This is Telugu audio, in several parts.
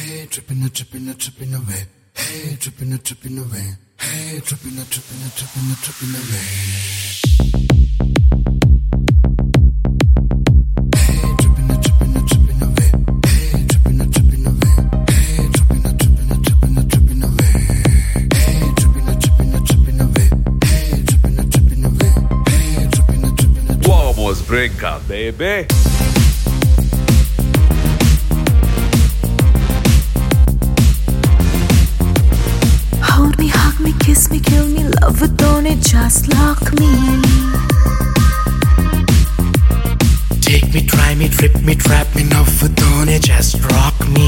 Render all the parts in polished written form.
Hey, tripping away. Hey, tripping away. Hey, tripping away. Tripping away. Hey, tripping away. Hey, tripping away. Hey, tripping away. Tripping away. Hey, tripping away. Hey, tripping away. Hey, tripping. Vamos brincar, baby. Hold me, hug me, kiss me, kill me, love it, don't it just lock me. Take me, try me, trip me, trap me, love it, don't it just rock me.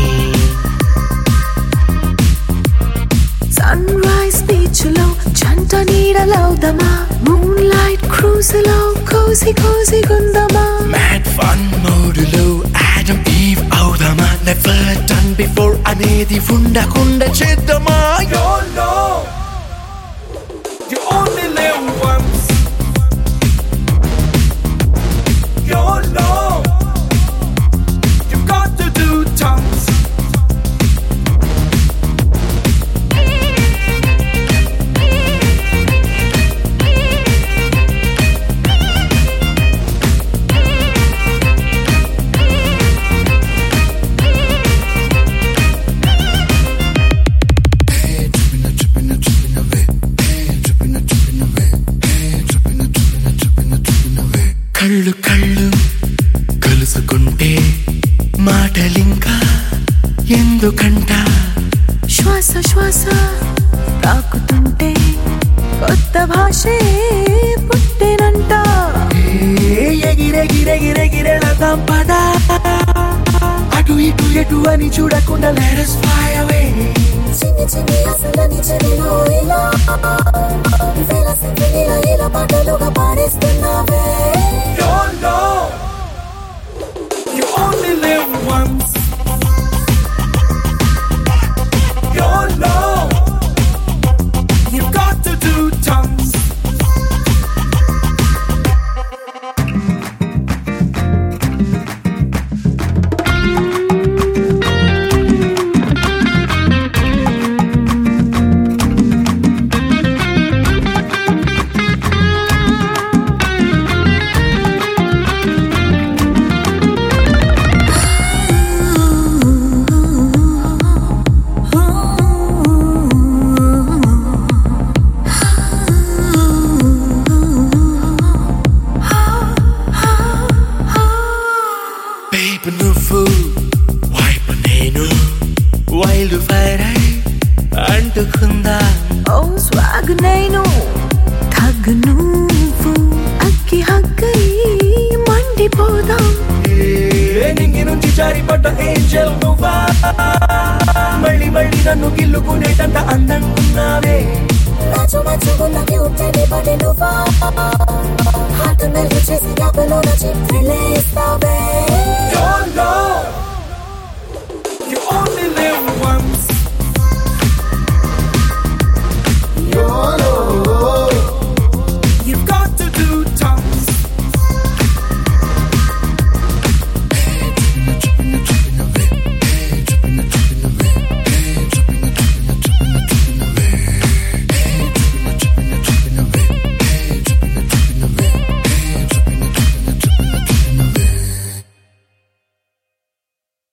Sunrise beach lo, janta needalauldama. Moonlight cruise lo, cozy cozy gundama. Mad fun mode lo, Adam Eve avudama. Never done before anedi undakunda cheddama. You know you only live once. You know you've got to do tons. కళ్ళు కళ్ళు కలుసుకుంటే మాటలింకా ఎందుకంట శ్వాస శ్వాస తాకుతుంటే కొత్త భాషే పుట్టేనంట. ఎగిరెగిరెగిరెగిరెళదాం పదా అటు ఇటు ఎటు అని చూడకుండా let us fly away. చిన్ని చిన్ని అసలని చెవిలో ఇలా వేల సింగిలా ఇలా పాటలుగా పాడేస్తున్నావే. You know you only live once. You know you've got to do tons. Babe నువ్వు వైపు నేను వైల్డ్ ఫైర్ అయి అంటుకుందా. ఓ స్వాగ్ నేను థగ్ నువ్వు అక్కి హగ్గై మండిపోదాం. నింగి నుంచి జారిపడ్డ ఏంజల్ నువ్వా, మళ్ళీ మళ్ళీ నన్ను గిల్లుకునేటంత అందంగా ఉన్నావే. రాజు మచ్చుకున్న క్యూట్ బడి నువ్వా, హార్ట్ మెల్ట్ చేసి గ్యాప్లో నచ్చి థ్రిల్ ఇస్తావే. You know